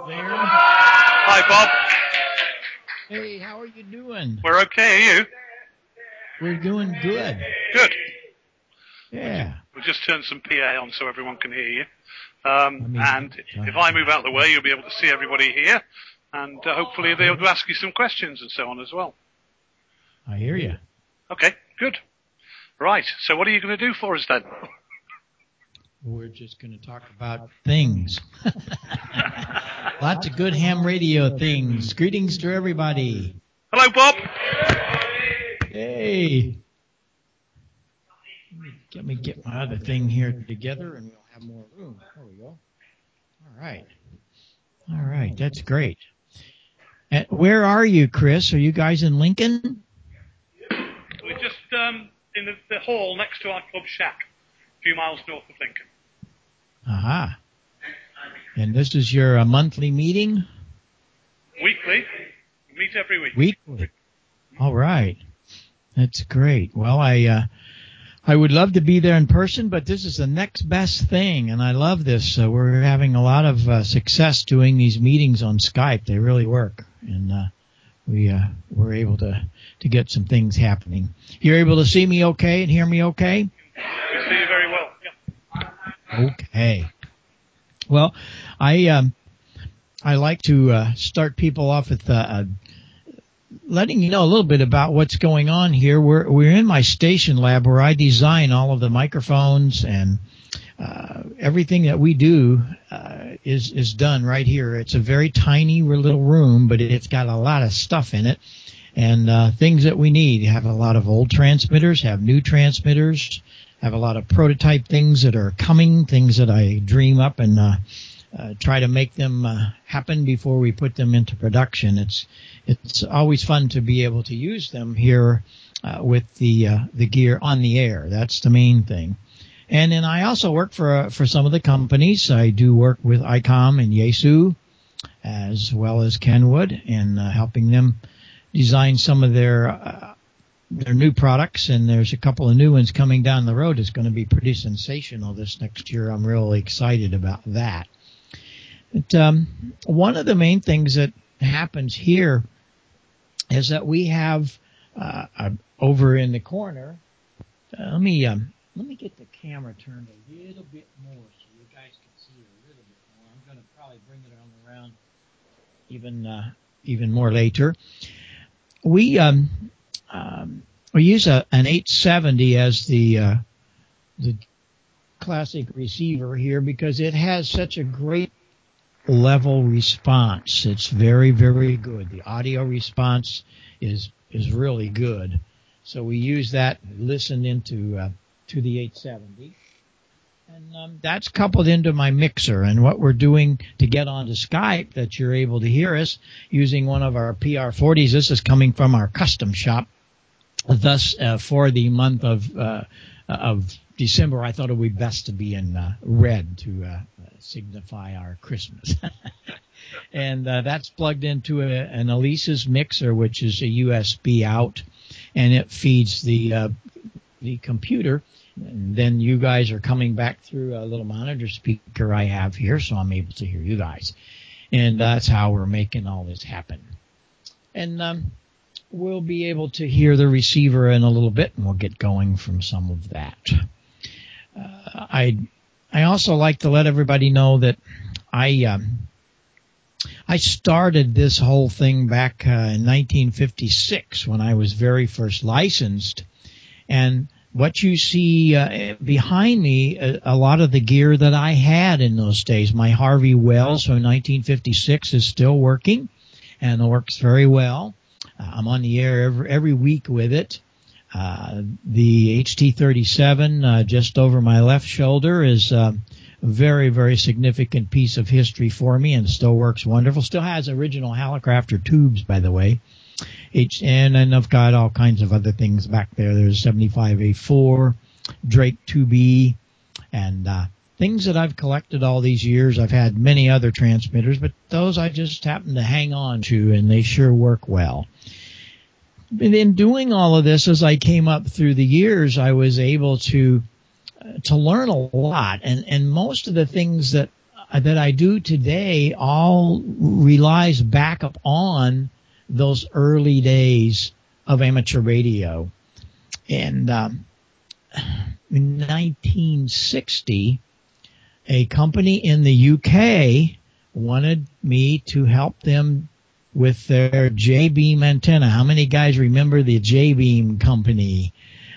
there. Hi, Bob. Hey, how are you doing? We're okay, are you? We're doing good. Good. Yeah. We'll just turn some PA on so everyone can hear you. And if I move out of the way, you'll be able to see everybody here. And hopefully they'll be able to ask you some questions and so on as well. I hear you. Okay, good. Right, so what are you going to do for us then? We're just going to talk about things. Lots of good ham radio things. Greetings to everybody. Hello, Bob. Hey. Let me get my other thing here together and we'll have more room. There we go. All right. All right, that's great. Where are you, Chris? Are you guys in Lincoln? We're just in the hall next to our club shack, a few miles north of Lincoln. Aha. And this is your monthly meeting? Weekly. We meet every week. Weekly. All right. That's great. Well, I would love to be there in person, but this is the next best thing, and I love this. We're having a lot of success doing these meetings on Skype. They really work, and we're able to get some things happening. You're able to see me okay and hear me okay? We see you very well. Yeah. Okay. Well, I like to start people off with letting you know a little bit about what's going on here. We're in my station lab where I design all of the microphones and everything that we do is done right here. It's a very tiny little room, but it's got a lot of stuff in it and things that we need. You have a lot of old transmitters, have new transmitters, have a lot of prototype things that are coming, things that I dream up and try to make them happen before we put them into production. It's always fun to be able to use them here with the gear on the air. That's the main thing. And then I also work for some of the companies. I do work with ICOM and Yaesu as well as Kenwood and helping them design some of their new products. And there's a couple of new ones coming down the road. It's going to be pretty sensational this next year. I'm really excited about that. But, one of the main things that happens here is that we have over in the corner. Let me get the camera turned a little bit more so you guys can see it a little bit more. I'm going to probably bring it on around even more later. We use an 870 as the classic receiver here because it has such a great level response. It's very, very good. The audio response is really good. So we use that, listen into to the 870. And that's coupled into my mixer. And what we're doing to get onto Skype that you're able to hear us using one of our PR40s. This is coming from our custom shop. Thus, for the month of December, I thought it would be best to be in red to signify our Christmas. And that's plugged into an Alesis mixer, which is a USB out, and it feeds the computer. And then you guys are coming back through a little monitor speaker I have here, so I'm able to hear you guys. And that's how we're making all this happen. And we'll be able to hear the receiver in a little bit, and we'll get going from some of that. I also like to let everybody know that I started this whole thing back in 1956 when I was very first licensed. And what you see behind me, a lot of the gear that I had in those days, my Harvey Wells from 1956 is still working, and it works very well. I'm on the air every week with it. The HT37 just over my left shoulder is a very, very significant piece of history for me and still works wonderful. Still has original Hallicrafter tubes, by the way. And I've got all kinds of other things back there. There's 75A4, Drake 2B, and things that I've collected all these years. I've had many other transmitters, but those I just happen to hang on to, and they sure work well. And in doing all of this, as I came up through the years, I was able to learn a lot. And most of the things that that I do today all relies back upon those early days of amateur radio. And in 1960, a company in the UK wanted me to help them with their J-beam antenna. How many guys remember the J-beam company?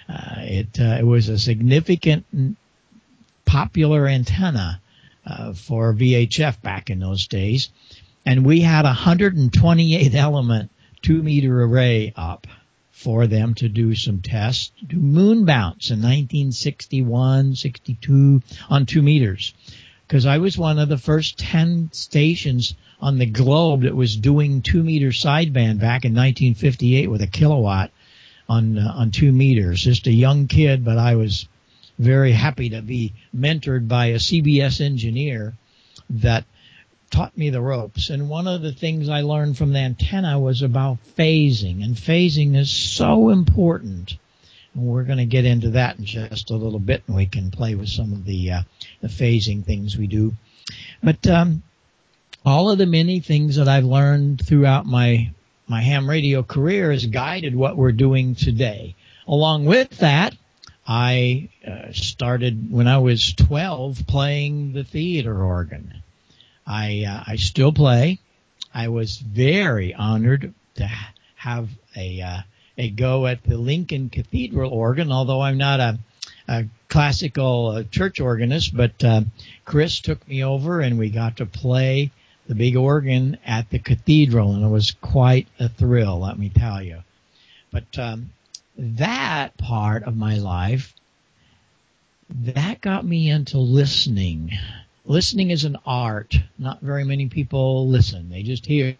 It was a significant popular antenna for VHF back in those days. And we had a 128 element 2-meter array up for them to do some tests, do moon bounce in 1961, 62 on 2 meters. Because I was one of the first 10 stations on the globe that was doing 2-meter sideband back in 1958 with a kilowatt on 2 meters. Just a young kid, but I was very happy to be mentored by a CBS engineer that taught me the ropes. And one of the things I learned from the antenna was about phasing, and phasing is so important. And we're going to get into that in just a little bit, and we can play with some of the phasing things we do. But all of the many things that I've learned throughout my ham radio career has guided what we're doing today. Along with that, I started when I was 12 playing the theater organ. I still play. I was very honored to have a go at the Lincoln Cathedral organ, although I'm not a classical church organist, but Chris took me over and we got to play the big organ at the cathedral, and it was quite a thrill, let me tell you. But that part of my life, that got me into listening. Listening is an art. Not very many people listen. They just hear.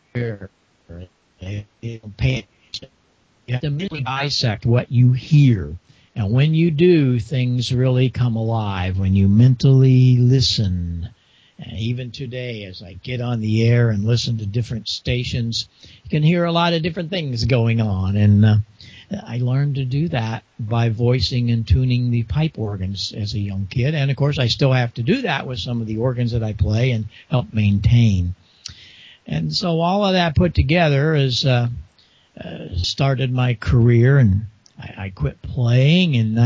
They don't pay attention. You have to mentally dissect what you hear. And when you do, things really come alive when you mentally listen. And even today, as I get on the air and listen to different stations, you can hear a lot of different things going on. And I learned to do that by voicing and tuning the pipe organs as a young kid. And, of course, I still have to do that with some of the organs that I play and help maintain. And so all of that put together has started my career, and I quit playing in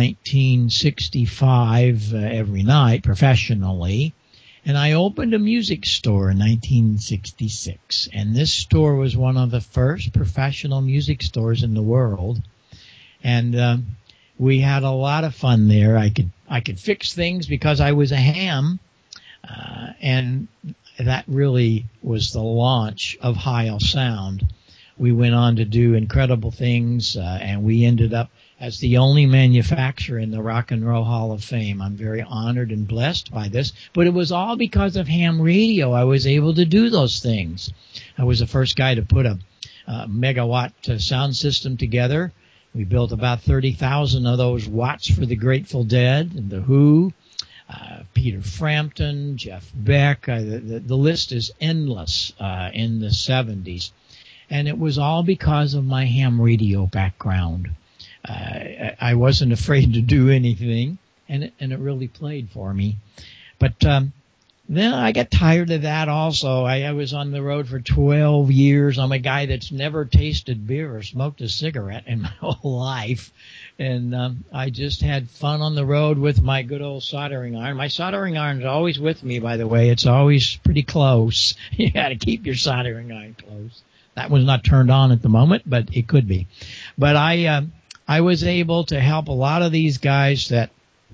1965 every night professionally. And I opened a music store in 1966, and this store was one of the first professional music stores in the world. And we had a lot of fun there. I could fix things because I was a ham, and that really was the launch of Heil Sound. We went on to do incredible things, and we ended up as the only manufacturer in the Rock and Roll Hall of Fame. I'm very honored and blessed by this, but it was all because of ham radio. I was able to do those things. I was the first guy to put a megawatt sound system together. We built about 30,000 of those watts for the Grateful Dead and the Who, Peter Frampton, Jeff Beck. The list is endless in the 70s. And it was all because of my ham radio background. I wasn't afraid to do anything, and it really played for me. But then I got tired of that also. I was on the road for 12 years. I'm a guy that's never tasted beer or smoked a cigarette in my whole life. And I just had fun on the road with my good old soldering iron. My soldering iron is always with me, by the way. It's always pretty close. You got to keep your soldering iron close. That one's not turned on at the moment, but it could be. But I was able to help a lot of these guys that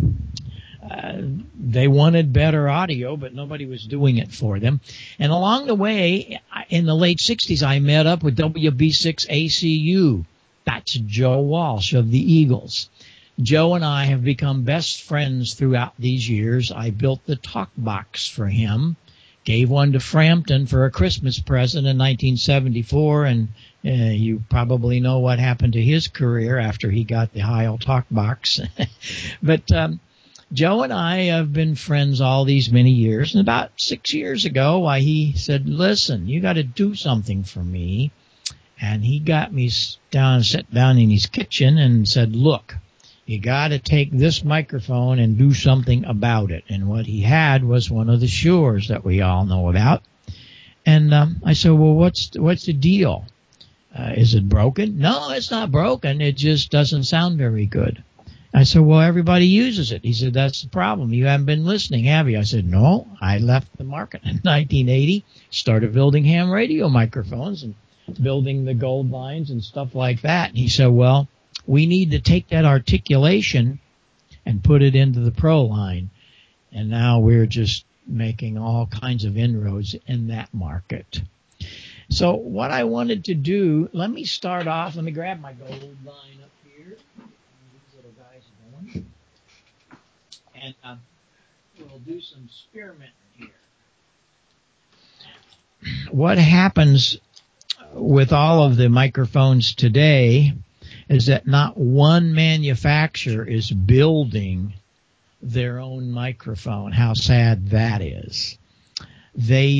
they wanted better audio, but nobody was doing it for them. And along the way, in the late 60s, I met up with WB6ACU. That's Joe Walsh of the Eagles. Joe and I have become best friends throughout these years. I built the talk box for him, gave one to Frampton for a Christmas present in 1974, and you probably know what happened to his career after he got the Heil talk box. But Joe and I have been friends all these many years, and about 6 years ago, he said, listen, you got to do something for me. And he got me sat down in his kitchen and said, look, You got to take this microphone and do something about it. And what he had was one of the Shures that we all know about. And I said, well, what's the deal? Is it broken? No, it's not broken. It just doesn't sound very good. I said, well, everybody uses it. He said, that's the problem. You haven't been listening, have you? I said, no, I left the market in 1980, started building ham radio microphones and building the gold lines and stuff like that. And he said, well, we need to take that articulation and put it into the Pro line. And now we're just making all kinds of inroads in that market. So what I wanted to do, let me start off. Let me grab my gold line up here. These little guys are going. And we'll do some experimenting here. What happens with all of the microphones today is that not one manufacturer is building their own microphone. How sad that is. They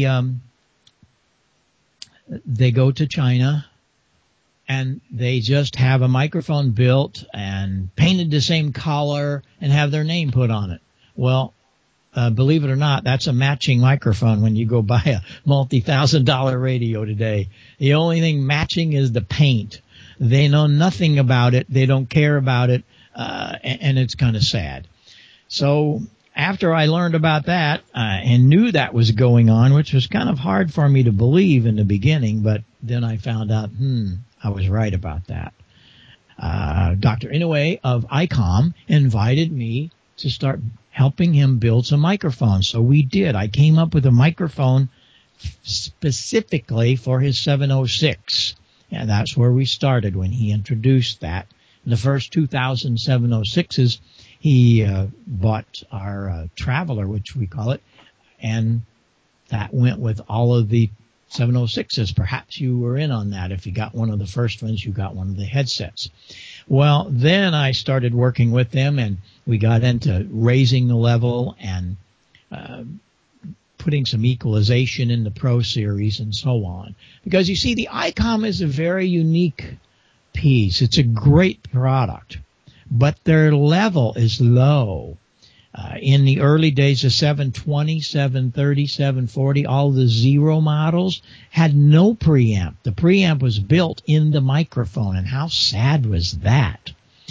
go to China and they just have a microphone built and painted the same color and have their name put on it. Well, believe it or not, that's a matching microphone when you go buy a multi-$1,000 radio today. The only thing matching is the paint. They know nothing about it. They don't care about it. And it's kind of sad. So after I learned about that and knew that was going on, which was kind of hard for me to believe in the beginning, but then I found out, I was right about that. Dr. Inoue of ICOM invited me to start helping him build some microphones. So we did. I came up with a microphone specifically for his 706. And that's where we started when he introduced that. The first 2,000 706s, he bought our Traveler, which we call it, and that went with all of the 706s. Perhaps you were in on that. If you got one of the first ones, you got one of the headsets. Well, then I started working with them, and we got into raising the level and putting some equalization in the Pro Series and so on. Because you see, the ICOM is a very unique piece. It's a great product, but their level is low. In the early days of 720, 730, 740, all the Zero models had no preamp. The preamp was built in the microphone, and how sad was that?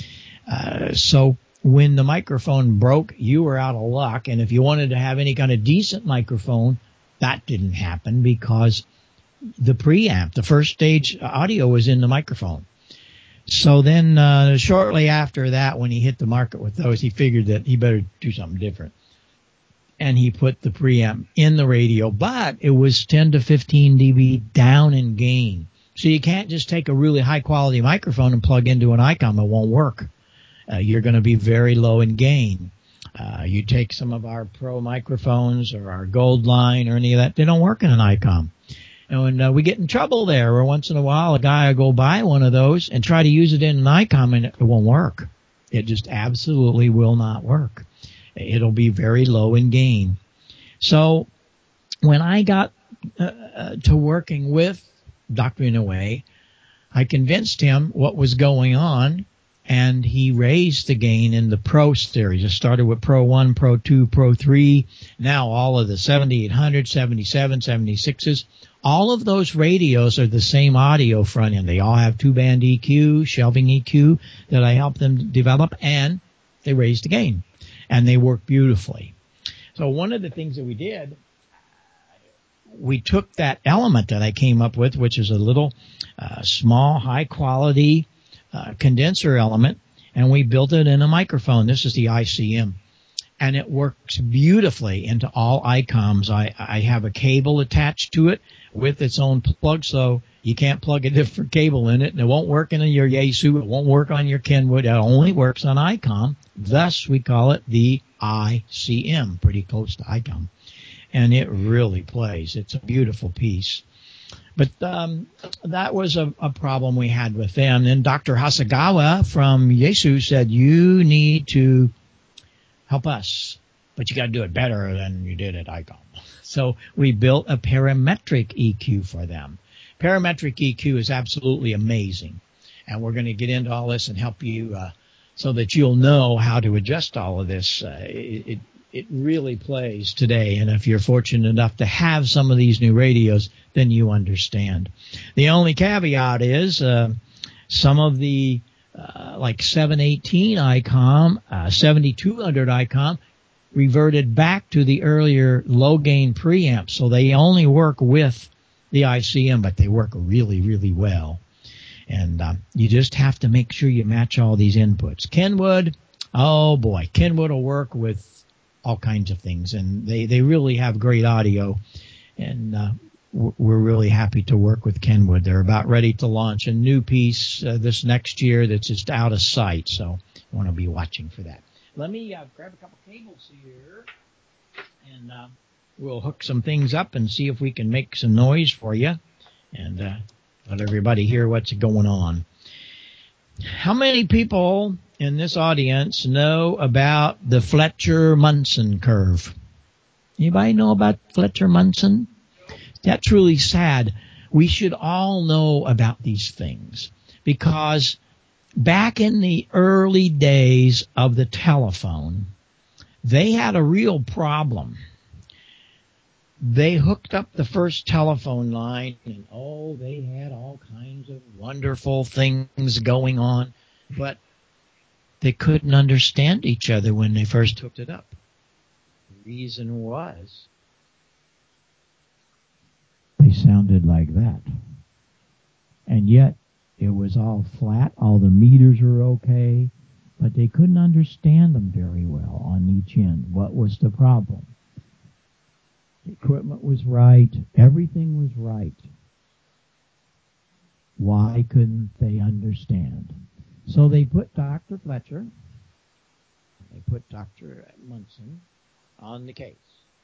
So when the microphone broke, you were out of luck, and if you wanted to have any kind of decent microphone, that didn't happen because the preamp, the first stage audio, was in the microphone. So then shortly after that, when he hit the market with those, he figured that he better do something different. And he put the preamp in the radio, but it was 10 to 15 dB down in gain. So you can't just take a really high-quality microphone and plug into an ICOM. It won't work. You're going to be very low in gain. You take some of our Pro microphones or our Gold line or any of that, they don't work in an ICOM. And we get in trouble there, or once in a while a guy will go buy one of those and try to use it in an ICOM, and it won't work. It just absolutely will not work. It'll be very low in gain. So when I got to working with Dr. Inoue, I convinced him what was going on, and he raised the gain in the Pro series. It started with Pro 1, Pro 2, Pro 3, now all of the 7800, 77, 76s. All of those radios are the same audio front end. They all have two-band EQ, shelving EQ that I helped them develop, and they raised the gain, and they work beautifully. So one of the things that we did, we took that element that I came up with, which is a little small, high-quality condenser element, and we built it in a microphone. This is the ICM. And it works beautifully into all ICOMs. I have a cable attached to it with its own plug, so you can't plug a different cable in it, and it won't work in your Yaesu. It won't work on your Kenwood. It only works on ICOM. Thus, we call it the ICM, pretty close to ICOM. And it really plays. It's a beautiful piece. But that was a problem we had with them. Then Dr. Hasegawa from Yaesu said, you need to help us, but you got to do it better than you did at ICOM. So we built a parametric EQ for them. Parametric EQ is absolutely amazing, and we're going to get into all this and help you so that you'll know how to adjust all of this. It really plays today, and if you're fortunate enough to have some of these new radios, then you understand. The only caveat is some of the like 718 ICOM, 7200 ICOM reverted back to the earlier low-gain preamps, so they only work with the ICM, but they work really, really well. And you just have to make sure you match all these inputs. Kenwood, oh boy, Kenwood will work with all kinds of things, and they really have great audio, and we're really happy to work with Kenwood. They're about ready to launch a new piece this next year that's just out of sight, so I want to be watching for that. Let me grab a couple cables here, and we'll hook some things up and see if we can make some noise for you, and let everybody hear what's going on. How many people in this audience know about the Fletcher-Munson curve? Anybody know about Fletcher-Munson? That's really sad. We should all know about these things because back in the early days of the telephone, they had a real problem. They hooked up the first telephone line, and they had all kinds of wonderful things going on, but they couldn't understand each other when they first hooked it up. The reason was they sounded like that. And yet it was all flat, all the meters were okay, but they couldn't understand them very well on each end. What was the problem? The equipment was right. Everything was right. Why couldn't they understand? So they put Dr. Fletcher, they put Dr. Munson on the case.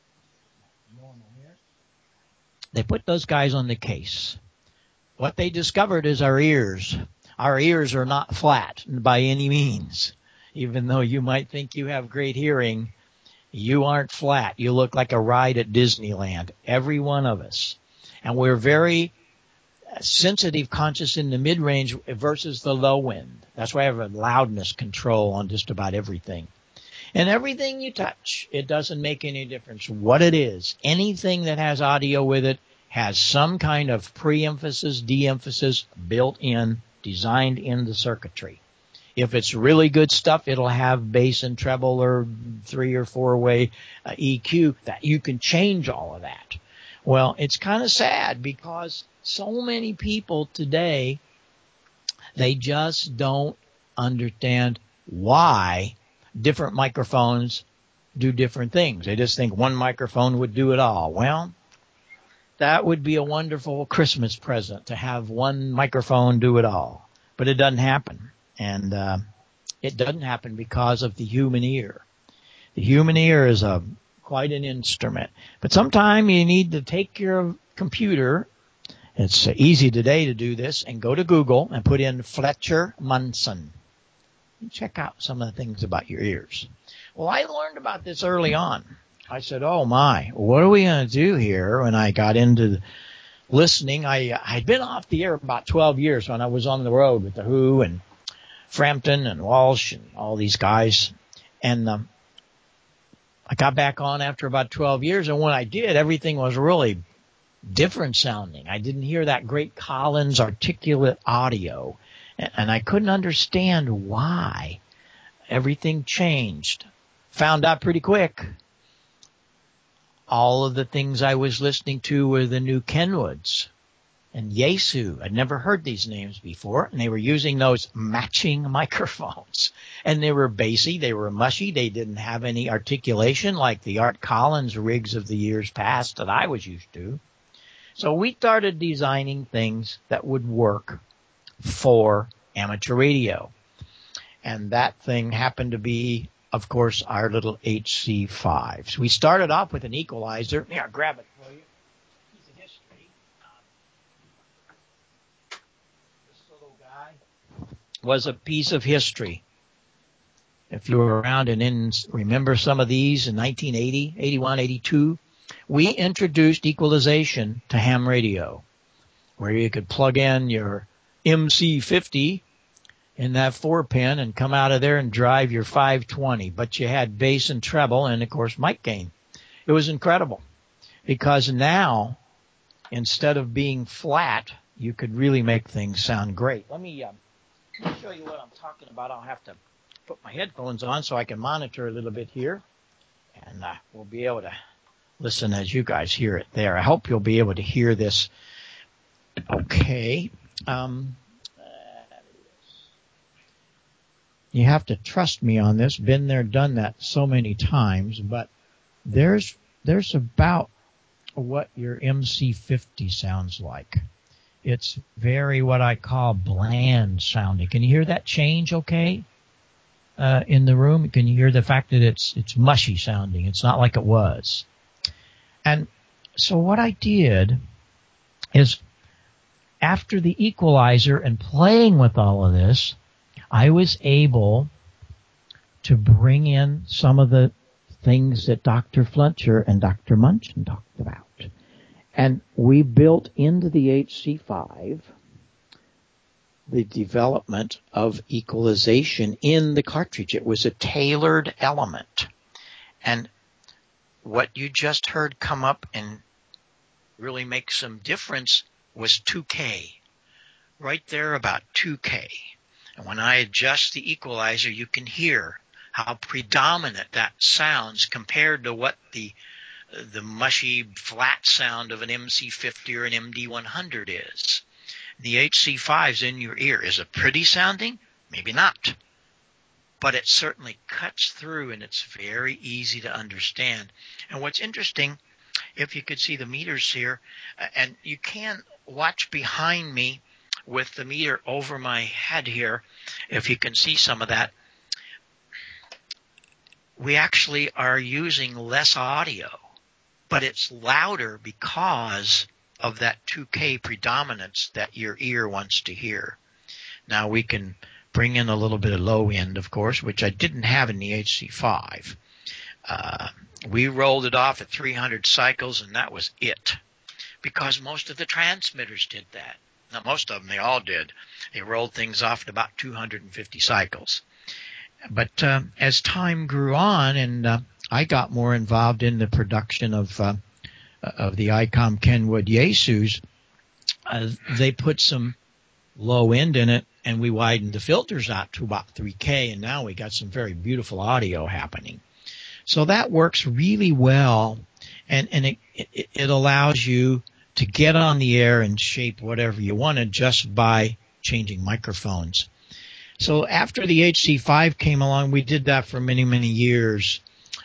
They put those guys on the case. What they discovered is our ears. Our ears are not flat by any means. Even though you might think you have great hearing, you aren't flat. You look like a ride at Disneyland, every one of us. And we're very sensitive, conscious in the mid-range versus the low end. That's why I have a loudness control on just about everything. And everything you touch, it doesn't make any difference what it is. Anything that has audio with it has some kind of pre-emphasis, de-emphasis built in, designed in the circuitry. If it's really good stuff, it'll have bass and treble or 3 or 4-way EQ that you can change all of that. Well, it's kind of sad because so many people today, they just don't understand why different microphones do different things. They just think one microphone would do it all. Well, that would be a wonderful Christmas present to have one microphone do it all. But it doesn't happen. And it doesn't happen because of the human ear. The human ear is quite an instrument. But sometime you need to take your computer, it's easy today to do this, and go to Google and put in Fletcher-Munson. Check out some of the things about your ears. Well, I learned about this early on. I said, oh my, what are we going to do here? When I got into listening, I'd been off the air about 12 years when I was on the road with The Who and Frampton and Walsh and all these guys. And I got back on after about 12 years, and when I did, everything was really different sounding. I didn't hear that great Collins articulate audio, and I couldn't understand why. Everything changed. Found out pretty quick. All of the things I was listening to were the new Kenwoods and Yaesu. I'd never heard these names before, and they were using those matching microphones. And they were bassy, they were mushy, they didn't have any articulation like the Art Collins rigs of the years past that I was used to. So we started designing things that would work for amateur radio. And that thing happened to be, of course, our little HC5s. We started off with an equalizer. Here, I'll grab it for you. Piece of history. This little guy was a piece of history. If you were around and remember some of these in 1980, 81, 82, we introduced equalization to ham radio, where you could plug in your MC50 in that 4-pin and come out of there and drive your 520. But you had bass and treble and, of course, mic gain. It was incredible because now, instead of being flat, you could really make things sound great. Let me show you what I'm talking about. I'll have to put my headphones on so I can monitor a little bit here, and we'll be able to listen as you guys hear it there. I hope you'll be able to hear this okay. You have to trust me on this. Been there, done that so many times, but there's about what your MC50 sounds like. It's very what I call bland sounding. Can you hear that change okay? In the room, can you hear the fact that it's mushy sounding? It's not like it was. And so what I did is, after the equalizer and playing with all of this, I was able to bring in some of the things that Dr. Fletcher and Dr. Munchin talked about. And we built into the HC5 the development of equalization in the cartridge. It was a tailored element. And what you just heard come up and really make some difference was 2K. Right there about 2K. And when I adjust the equalizer, you can hear how predominant that sounds compared to what the mushy flat sound of an MC50 or an MD100 is. The HC5's in your ear. Is it pretty sounding? Maybe not. But it certainly cuts through, and it's very easy to understand. And what's interesting, if you could see the meters here, and you can watch behind me with the meter over my head here, if you can see some of that, we actually are using less audio, but it's louder because of that 2K predominance that your ear wants to hear. Now we can bring in a little bit of low end, of course, which I didn't have in the HC5. We rolled it off at 300 cycles, and that was it, because most of the transmitters did that. Not most of them, they all did. They rolled things off at about 250 cycles. But as time grew on, and I got more involved in the production of the ICOM Kenwood Yaesus, they put some low end in it, and we widened the filters out to about 3K, and now we got some very beautiful audio happening. So that works really well, and it allows you to get on the air and shape whatever you wanted just by changing microphones. So after the HC5 came along, we did that for many, many years.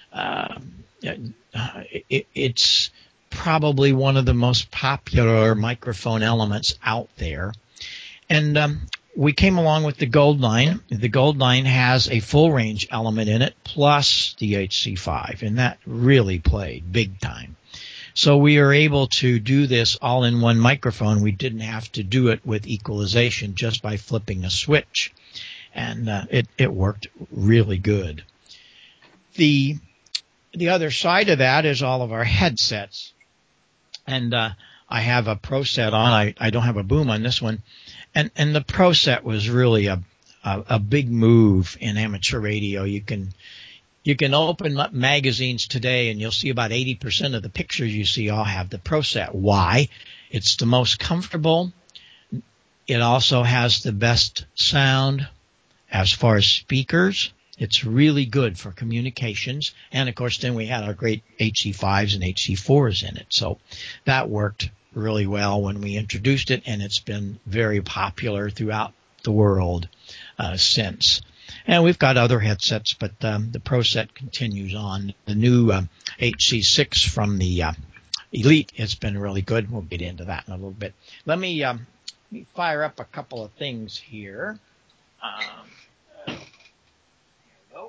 It's probably one of the most popular microphone elements out there. And we came along with the Gold Line. The Gold Line has a full range element in it plus the HC5, and that really played big time. So we are able to do this all in one microphone. We didn't have to do it with equalization just by flipping a switch. And it worked really good. The other side of that is all of our headsets. And I have a Pro Set on. I don't have a boom on this one. And the Pro Set was really a big move in amateur radio. You can open up magazines today, and you'll see about 80% of the pictures you see all have the Pro Set. Why? It's the most comfortable. It also has the best sound. As far as speakers, it's really good for communications. And, of course, then we had our great HC5s and HC4s in it. So that worked really well when we introduced it, and it's been very popular throughout the world since. And we've got other headsets, but the Pro Set continues on. The new HC6 from the Elite has been really good. We'll get into that in a little bit. Let me fire up a couple of things here. There we go.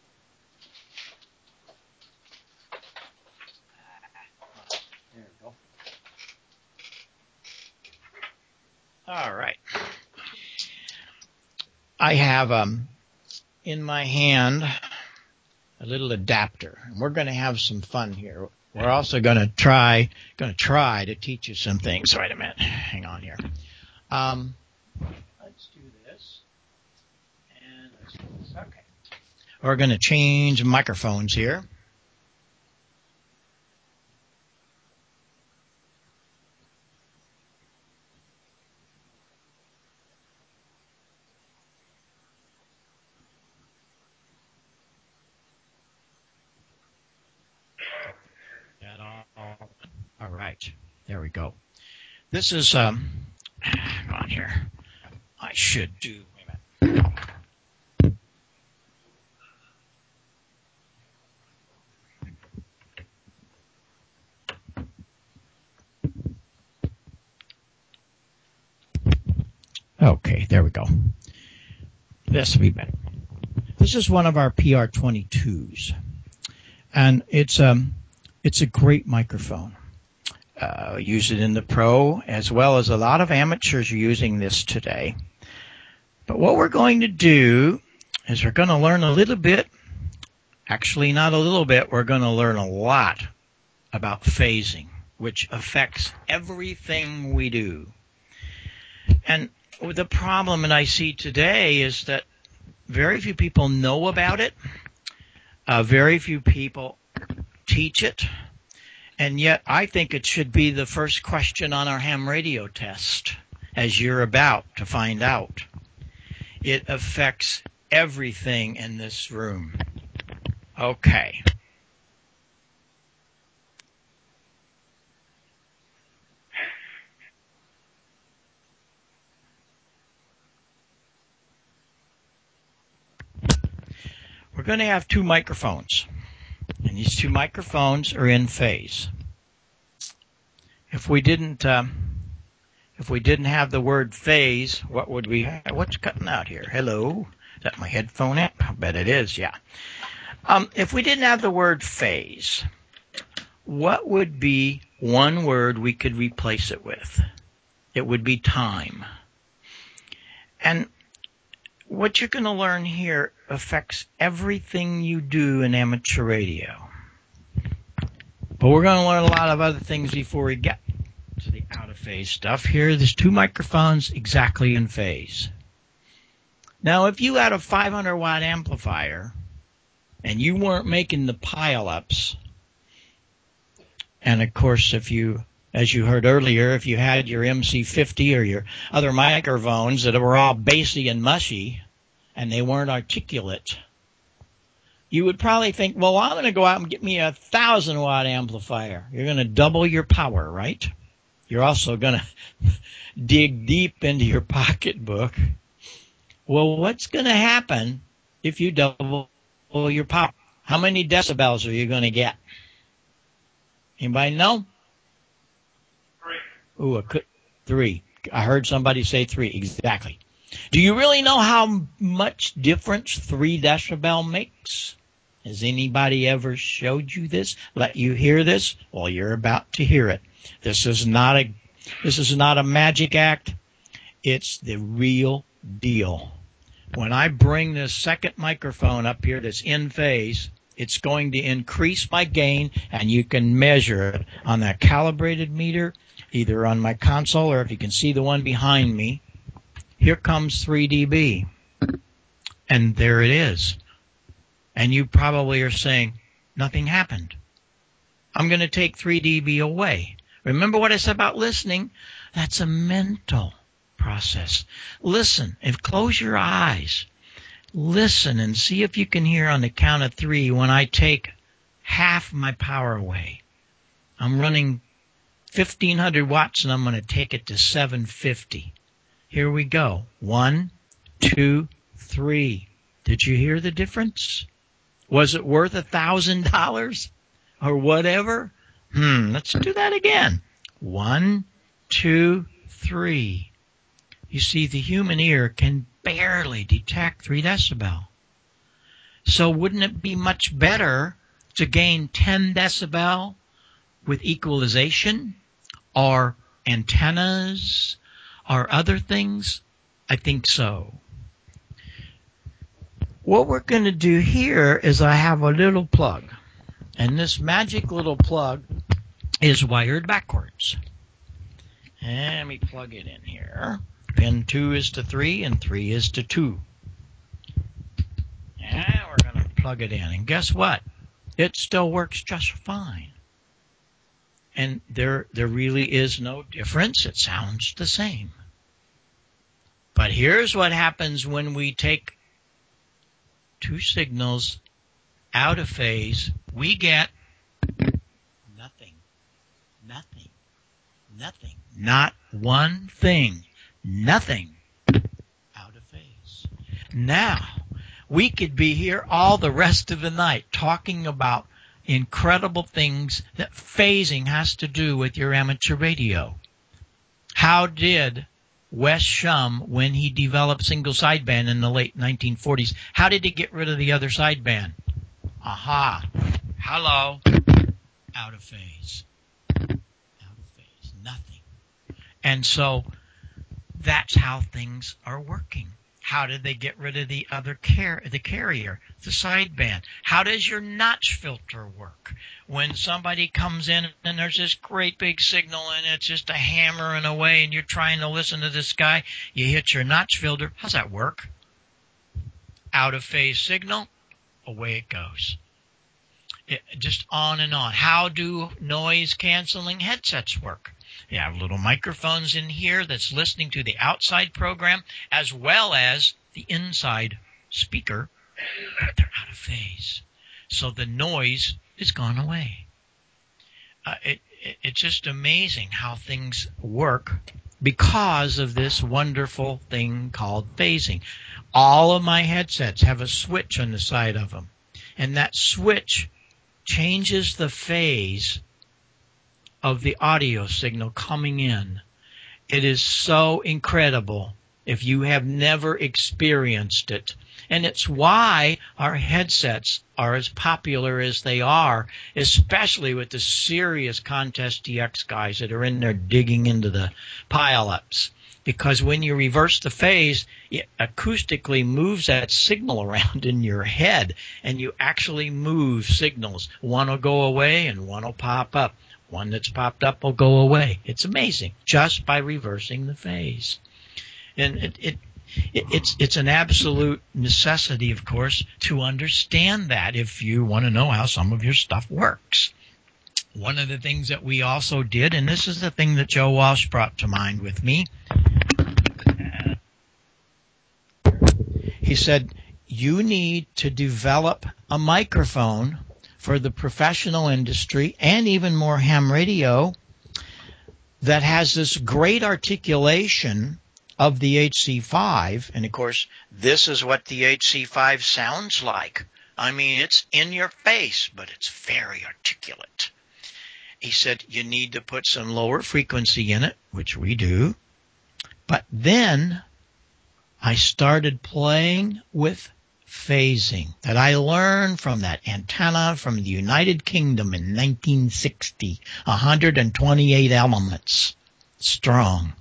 There we go. All right. I have in my hand a little adapter, and we're going to have some fun here. We're also going to try to teach you some things. Wait a minute. Hang on here. Let's do this. Okay. We're going to change microphones here. All right. There we go. This is, come on here. I should do, wait a minute. Okay, there we go. This will be better. This is one of our PR22s, and it's a great microphone. Use it in the pro as well as a lot of amateurs are using this today. But what we're going to do is we're going to learn a little bit, actually not a little bit, we're going to learn a lot about phasing, which affects everything we do. And the problem that I see today is that very few people know about it. Very few people teach it. And yet I think it should be the first question on our ham radio test, as you're about to find out. It affects everything in this room. Okay. We're going to have two microphones, and these two microphones are in phase. If we didn't have the word phase, what would we have? What's cutting out here? Hello? Is that my headphone app? I bet it is, yeah. If we didn't have the word phase, what would be one word we could replace it with? It would be time. And what you're going to learn here affects everything you do in amateur radio. But we're going to learn a lot of other things before we get to the out-of-phase stuff. Here, there's two microphones exactly in phase. Now, if you had a 500-watt amplifier and you weren't making the pile-ups, and, of course, if you, as you heard earlier, if you had your MC50 or your other microphones that were all bassy and mushy and they weren't articulate, you would probably think, well, I'm going to go out and get me a 1,000-watt amplifier. You're going to double your power, right? You're also going to dig deep into your pocketbook. Well, what's going to happen if you double your power? How many decibels are you going to get? Anybody know? 3. Ooh, 3. I heard somebody say 3. Exactly. Do you really know how much difference 3 decibel makes? Has anybody ever showed you this? Let you hear this? Well, you're about to hear it. This is not a magic act. It's the real deal. When I bring this second microphone up here that's in phase, it's going to increase my gain, and you can measure it on that calibrated meter, either on my console or if you can see the one behind me. Here comes 3 dB. And there it is. And you probably are saying, nothing happened. I'm going to take 3 dB away. Remember what I said about listening? That's a mental process. Listen and close your eyes. Listen and see if you can hear on the count of 3 when I take half my power away. I'm running 1,500 watts and I'm going to take it to 750. Here we go. 1, 2, 3. Did you hear the difference? Was it worth $1,000 or whatever? Let's do that again. 1, 2, 3. You see, the human ear can barely detect 3 decibel. So wouldn't it be much better to gain 10 decibel with equalization or antennas or other things? I think so. What we're going to do here is I have a little plug. And this magic little plug is wired backwards. And let me plug it in here. Pin 2 is to 3 and 3 is to 2. plug it in. And guess what? It still works just fine. And there really is no difference. It sounds the same. But here's what happens when we take two signals out of phase. We get nothing. Not one thing. Nothing out of phase. Now, we could be here all the rest of the night talking about incredible things that phasing has to do with your amateur radio. How did Wes Shum, when he developed single sideband in the late 1940s, how did he get rid of the other sideband? Aha. Hello. Out of phase. Nothing. And so that's how things are working. How did they get rid of the other carrier, the sideband? How does your notch filter work? When somebody comes in and there's this great big signal and it's just a hammering away and you're trying to listen to this guy, you hit your notch filter. How's that work? Out of phase signal, away it goes. Just on and on. How do noise canceling headsets work? You have little microphones in here that's listening to the outside program as well as the inside speaker. They're out of phase. So the noise is gone away. It's just amazing how things work because of this wonderful thing called phasing. All of my headsets have a switch on the side of them. And that switch changes the phase of the audio signal coming in. It is so incredible if you have never experienced it. And it's why our headsets are as popular as they are, especially with the serious Contest TX guys that are in there digging into the pile-ups. Because when you reverse the phase, it acoustically moves that signal around in your head, and you actually move signals. One will go away and one will pop up. One that's popped up will go away. It's amazing, just by reversing the phase. And it's an absolute necessity, of course, to understand that if you want to know how some of your stuff works. One of the things that we also did, and this is the thing that Joe Walsh brought to mind with me, he said, you need to develop a microphone for the professional industry and even more ham radio that has this great articulation of the HC5. And, of course, this is what the HC5 sounds like. I mean, it's in your face, but it's very articulate. He said you need to put some lower frequency in it, which we do. But then I started playing with phasing that I learned from that antenna from the United Kingdom in 1960, 128 elements strong.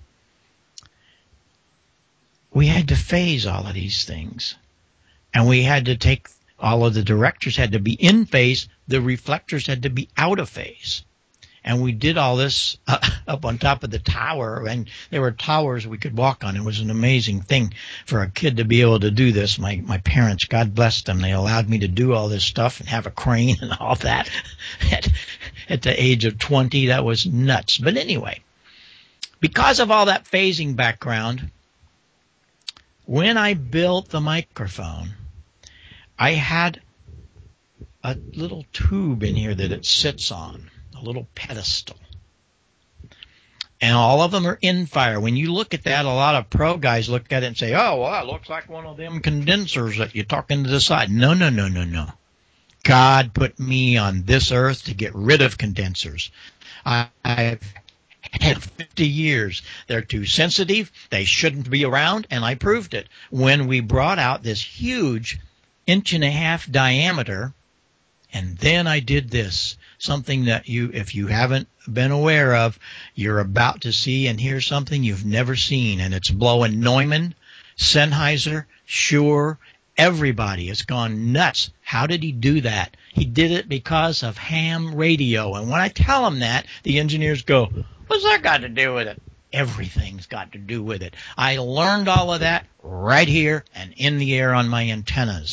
We had to phase all of these things, and we had to take all of the directors had to be in phase, the reflectors had to be out of phase. And we did all this up on top of the tower, and there were towers we could walk on. It was an amazing thing for a kid to be able to do this. My parents, God bless them, they allowed me to do all this stuff and have a crane and all that. At the age of 20, that was nuts. But anyway, because of all that phasing background, when I built the microphone, I had a little tube in here that it sits on. A little pedestal. And all of them are in fire. When you look at that, a lot of pro guys look at it and say, oh, well, it looks like one of them condensers that you tuck into the side. No. God put me on this earth to get rid of condensers. I've had 50 years. They're too sensitive. They shouldn't be around, and I proved it. When we brought out this huge 1.5-inch diameter, and then I did this. Something that if you haven't been aware of, you're about to see and hear something you've never seen, and it's blowing Neumann, Sennheiser, Shure, everybody has gone nuts. How did he do that? He did it because of ham radio. And when I tell them that, the engineers go, what's that got to do with it? Everything's got to do with it. I learned all of that right here and in the air on my antennas.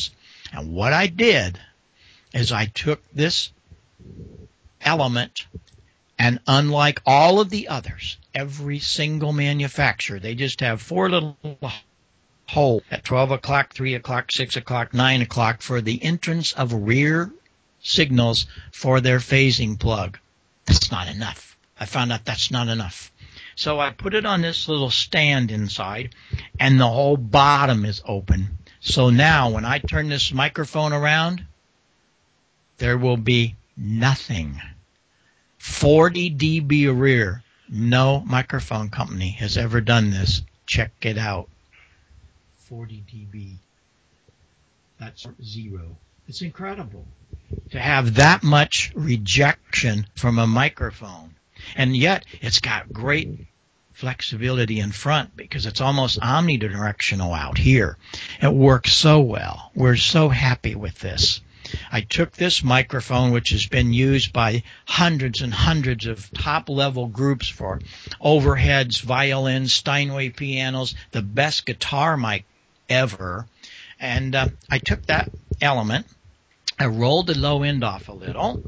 And what I did is I took this element, and unlike all of the others, every single manufacturer, they just have 4 little holes at 12 o'clock, 3 o'clock, 6 o'clock, 9 o'clock for the entrance of rear signals for their phasing plug. That's not enough. I found out that's not enough. So I put it on this little stand inside, and the whole bottom is open. So now when I turn this microphone around, there will be nothing. 40 dB rear. No microphone company has ever done this. Check it out. 40 dB. That's 0. It's incredible to have that much rejection from a microphone. And yet it's got great flexibility in front because it's almost omnidirectional out here. It works so well. We're so happy with this. I took this microphone, which has been used by hundreds and hundreds of top-level groups for overheads, violins, Steinway pianos, the best guitar mic ever. And I took that element, I rolled the low end off a little,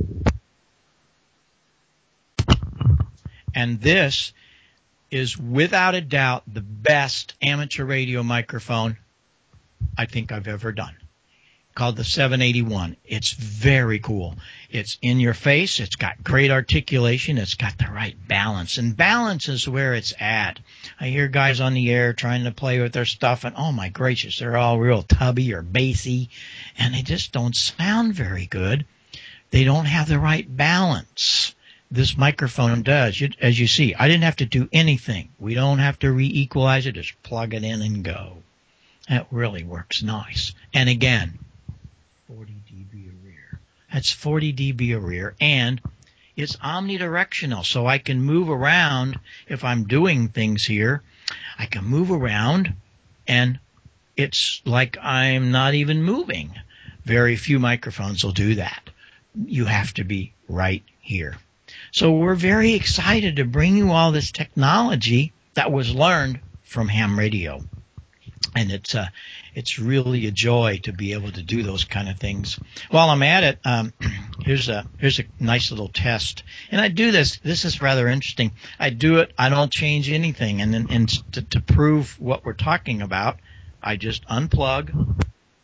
and this is without a doubt the best amateur radio microphone I think I've ever done, called the 781. It's very cool. It's in your face. It's got great articulation. It's got the right balance. And balance is where it's at. I hear guys on the air trying to play with their stuff, and oh my gracious, they're all real tubby or bassy, and they just don't sound very good. They don't have the right balance. This microphone does. As you see, I didn't have to do anything. We don't have to re-equalize it. Just plug it in and go. That really works nice. And again, 40 dB a rear. That's 40 dB a rear, and it's omnidirectional, so I can move around. If I'm doing things here, I can move around, and it's like I'm not even moving. Very few microphones will do that. You have to be right here. So we're very excited to bring you all this technology that was learned from ham radio. And it's really a joy to be able to do those kind of things. While I'm at it, here's a nice little test. And I do this. This is rather interesting. I do it. I don't change anything. And then to prove what we're talking about, I just unplug.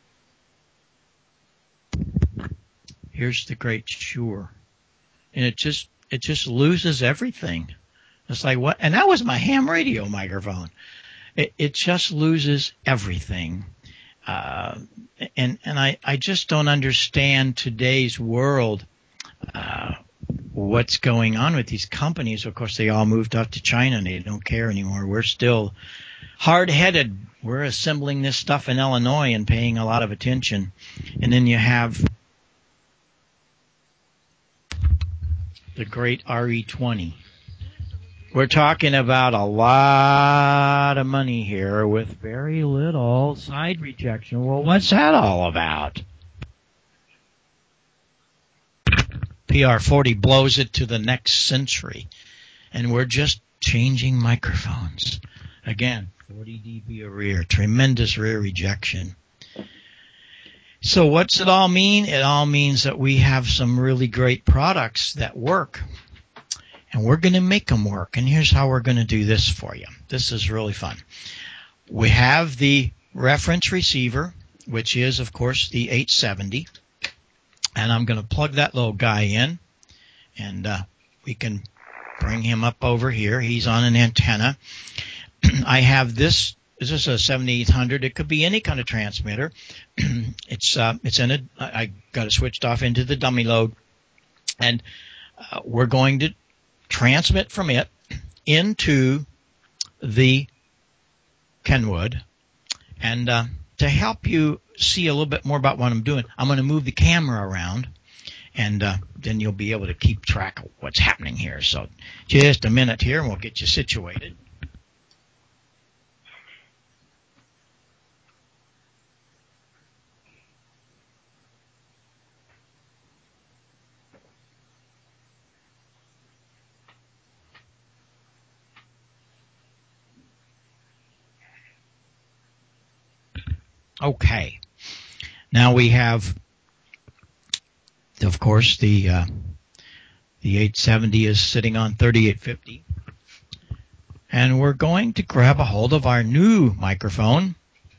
Here's the great Shure. And it just loses everything. It's like, what? And that was my ham radio microphone. It just loses everything. And I just don't understand today's world, what's going on with these companies. Of course, they all moved out to China and they don't care anymore. We're still hard-headed. We're assembling this stuff in Illinois and paying a lot of attention. And then you have the great RE20. We're talking about a lot of money here with very little side rejection. Well, what's that all about? PR40 blows it to the next century, and we're just changing microphones. Again, 40 dB a rear, tremendous rear rejection. So what's it all mean? It all means that we have some really great products that work. And we're going to make them work. And here's how we're going to do this for you. This is really fun. We have the reference receiver, which is, of course, the 870. And I'm going to plug that little guy in. And we can bring him up over here. He's on an antenna. I have this. This is a 7800. It could be any kind of transmitter. It's in a. I got it switched off into the dummy load. And we're going to transmit from it into the Kenwood. And to help you see a little bit more about what I'm doing, I'm going to move the camera around, and then you'll be able to keep track of what's happening here. So just a minute here, and we'll get you situated. Okay. Now we have, of course, the 870 is sitting on 3850. And we're going to grab a hold of our new microphone,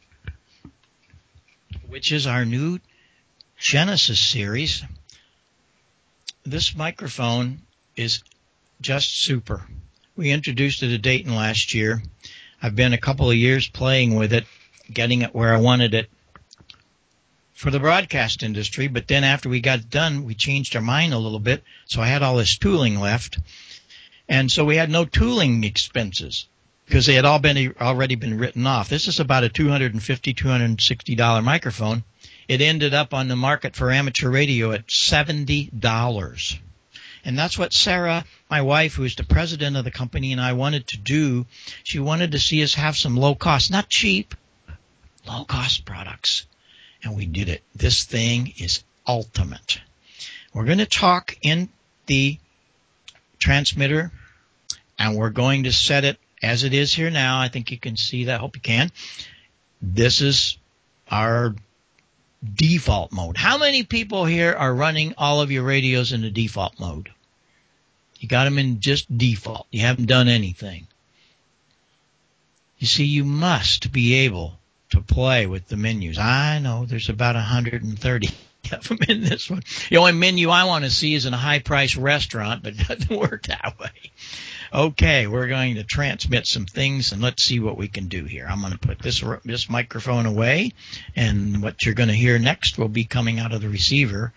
which is our new Genesis series. This microphone is just super. We introduced it at Dayton last year. I've been a couple of years playing with it, getting it where I wanted it for the broadcast industry, but then after we got done, we changed our mind a little bit, so I had all this tooling left. And so we had no tooling expenses because they had already been written off. This is about a $250, $260 microphone. It ended up on the market for amateur radio at $70. And that's what Sarah, my wife, who is the president of the company, and I wanted to do. She wanted to see us have some low cost, not cheap, low cost products. And we did it. This thing is ultimate. We're going to talk in the transmitter, and we're going to set it as it is here now. I think you can see that. I hope you can. This is our default mode. How many people here are running all of your radios in the default mode? You got them in just default. You haven't done anything. You see, you must be able to play with the menus. I know there's about 130 of them in this one. The only menu I want to see is in a high-priced restaurant, but it doesn't work that way. Okay, we're going to transmit some things, and let's see what we can do here. I'm going to put this microphone away, and what you're going to hear next will be coming out of the receiver.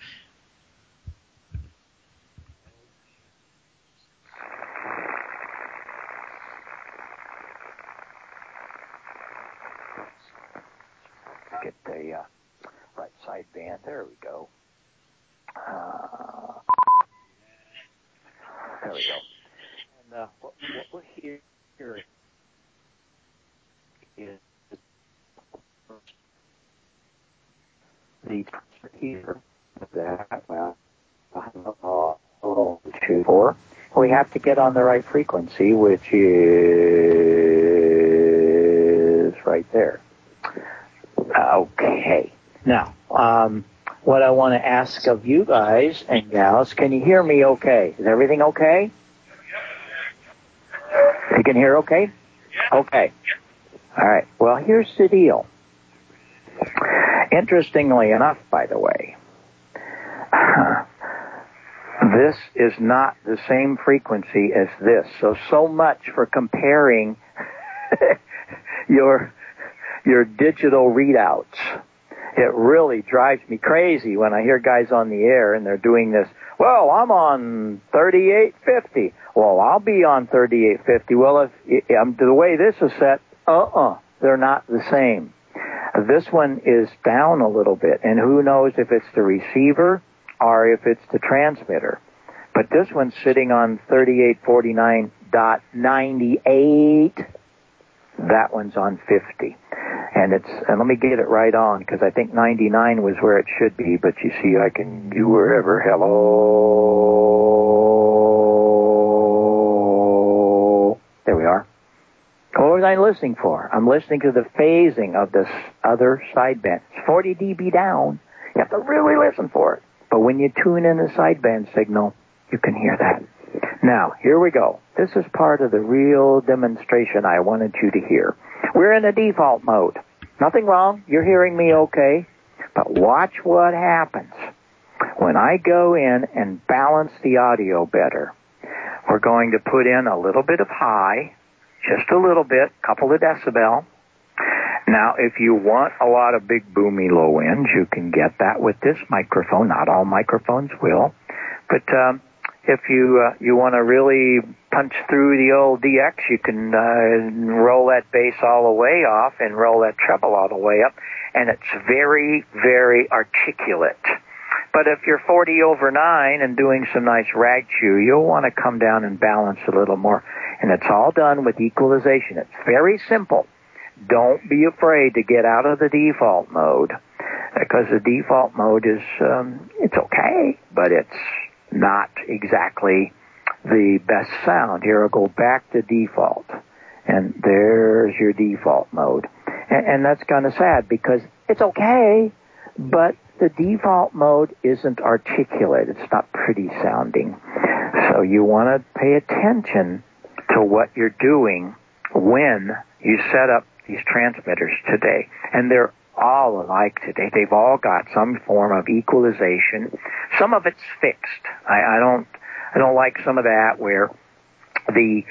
Get the right side band. There we go. There we go. And what we'll hear is the here that shoot for. We have to get on the right frequency, which is right there. Okay. Now, what I want to ask of you guys and gals, can you hear me okay? Is everything okay? You can hear okay? Okay. All right. Well, here's the deal. Interestingly enough, by the way, this is not the same frequency as this. So much for comparing your digital readouts. It really drives me crazy when I hear guys on the air and they're doing this. Well, I'm on 3850. Well, I'll be on 3850. Well, if the way this is set, they're not the same. This one is down a little bit, and who knows if it's the receiver or if it's the transmitter. But this one's sitting on 3849.98. That one's on 50. And let me get it right on, because I think 99 was where it should be, but you see, I can do wherever. Hello. There we are. What was I listening for? I'm listening to the phasing of this other sideband. It's 40 dB down. You have to really listen for it. But when you tune in the sideband signal, you can hear that. Now, here we go. This is part of the real demonstration I wanted you to hear. We're in a default mode. Nothing wrong. You're hearing me okay. But watch what happens when I go in and balance the audio better. We're going to put in a little bit of high, just a little bit, couple of decibel. Now, if you want a lot of big boomy low ends, you can get that with this microphone. Not all microphones will. But if you want to really punch through the old DX, you can roll that bass all the way off and roll that treble all the way up, and it's very, very articulate. But if you're 40 over 9 and doing some nice rag chew, you'll want to come down and balance a little more. And it's all done with equalization. It's very simple. Don't be afraid to get out of the default mode, because the default mode is, it's okay, but it's not exactly the best sound. Here, I'll go back to default. And there's your default mode. And that's kind of sad, because it's okay, but the default mode isn't articulate. It's not pretty sounding. So you want to pay attention to what you're doing when you set up these transmitters today. And they're all alike today. They've all got some form of equalization. Some of it's fixed. I don't like some of that where they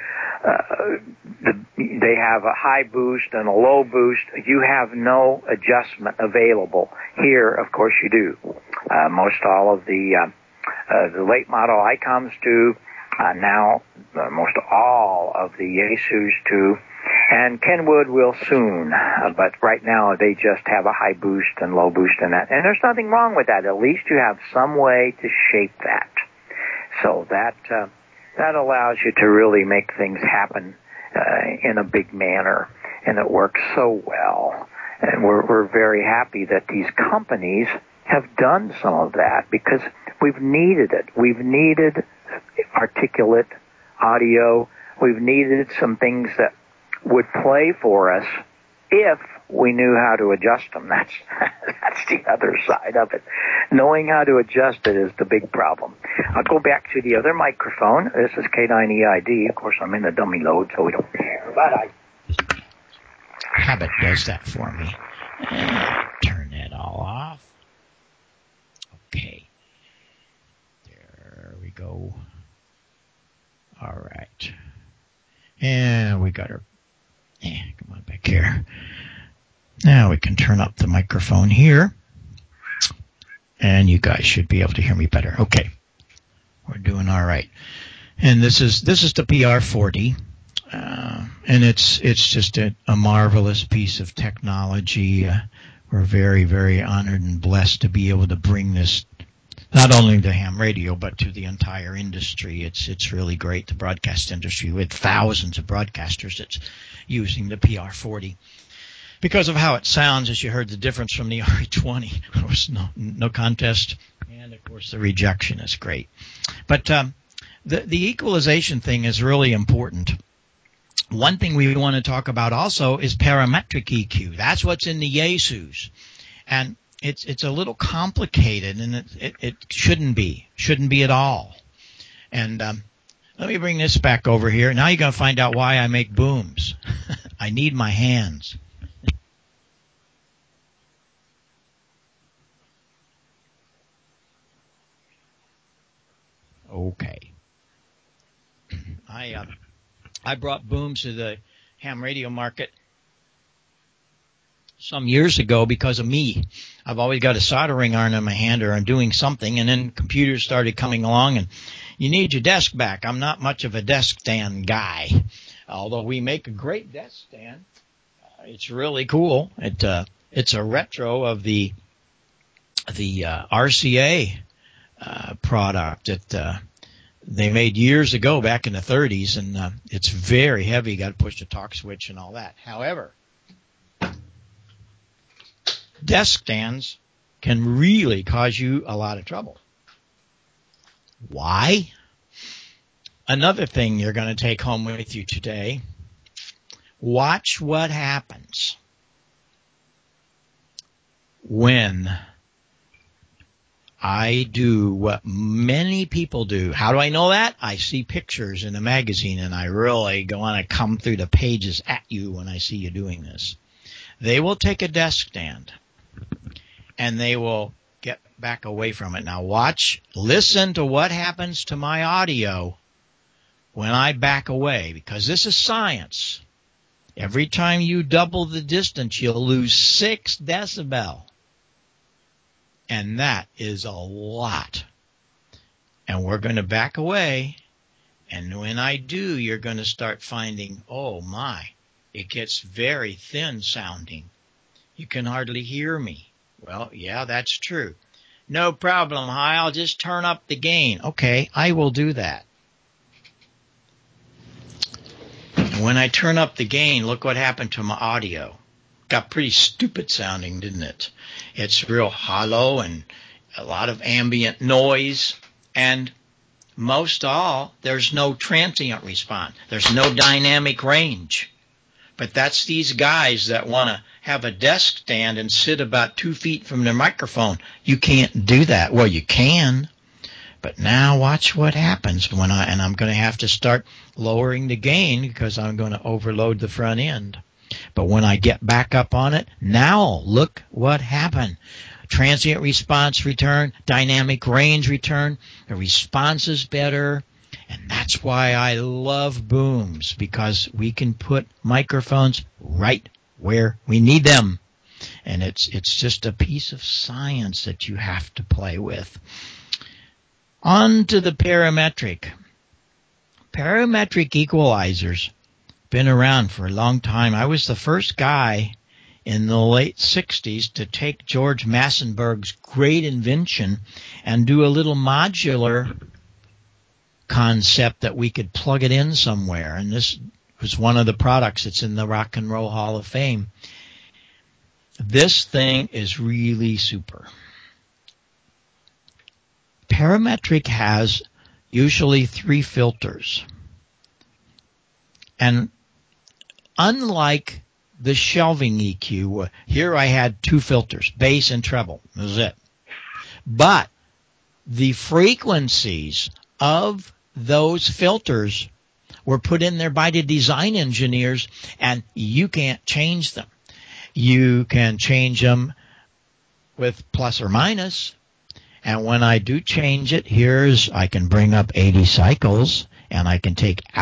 have a high boost and a low boost. You have no adjustment available. Here, of course, you do. Most all of the late model ICOMs do. Now, most all of the Yaesus do. And Kenwood will soon. But right now, they just have a high boost and low boost in that. And there's nothing wrong with that. At least you have some way to shape that. So that allows you to really make things happen in a big manner, and it works so well. And we're very happy that these companies have done some of that because we've needed it. We've needed articulate audio. We've needed some things that would play for us if we knew how to adjust them. That's the other side of it. Knowing how to adjust it is the big problem. I'll go back to the other microphone. This is K9EID. Of course, I'm in the dummy load, so we don't care. But Habit does that for me. Turn that all off. Okay. There we go. All right. And we got her. Come on back here. Now we can turn up the microphone here. And you guys should be able to hear me better. Okay. We're doing all right. And this is the PR40. And it's just a marvelous piece of technology. We're very, very honored and blessed to be able to bring this not only to ham radio, but to the entire industry. It's really great, the broadcast industry, with thousands of broadcasters that's using the PR40. Because of how it sounds, as you heard the difference from the RE20, there was no contest, and of course the rejection is great. But the equalization thing is really important. One thing we want to talk about also is parametric EQ. That's what's in the Yaesus, and it's a little complicated, and it shouldn't be at all. And let me bring this back over here. Now you're going to find out why I make booms. I need my hands. Okay. I brought booms to the ham radio market some years ago because of me. I've always got a soldering iron in my hand, or I'm doing something, and then computers started coming along, and you need your desk back. I'm not much of a desk stand guy, although we make a great desk stand. It's really cool. It's a retro of the RCA product that they made years ago, back in the 30s, and it's very heavy. You got to push the talk switch and all that. However, desk stands can really cause you a lot of trouble. Why? Another thing you're going to take home with you today, watch what happens when I do what many people do. How do I know that? I see pictures in a magazine, and I really want to come through the pages at you when I see you doing this. They will take a desk stand, and they will get back away from it. Now watch, listen to what happens to my audio when I back away, because this is science. Every time you double the distance, you'll lose 6 decibel. And that is a lot. And we're going to back away. And when I do, you're going to start finding, oh my, it gets very thin sounding. You can hardly hear me. Well, yeah, that's true. No problem, Hi, I'll just turn up the gain. Okay, I will do that. And when I turn up the gain, look what happened to my audio. Got pretty stupid sounding, didn't it? It's real hollow and a lot of ambient noise. And most all, there's no transient response. There's no dynamic range. But that's these guys that want to have a desk stand and sit about 2 feet from the microphone. You can't do that. Well, you can, but now watch what happens and I'm going to have to start lowering the gain because I'm going to overload the front end. But when I get back up on it, now look what happened. Transient response return, dynamic range return, the response is better. And that's why I love booms, because we can put microphones right where we need them. And it's just a piece of science that you have to play with. On to the parametric. Parametric equalizers been around for a long time. I was the first guy in the late 60s to take George Massenburg's great invention and do a little modular concept that we could plug it in somewhere. And this was one of the products that's in the Rock and Roll Hall of Fame. This thing is really super. Parametric has usually 3 filters. And unlike the shelving EQ, here I had 2 filters, bass and treble. That was it. But the frequencies of those filters were put in there by the design engineers, and you can't change them. You can change them with plus or minus. And when I do change it, I can bring up 80 cycles, and I can take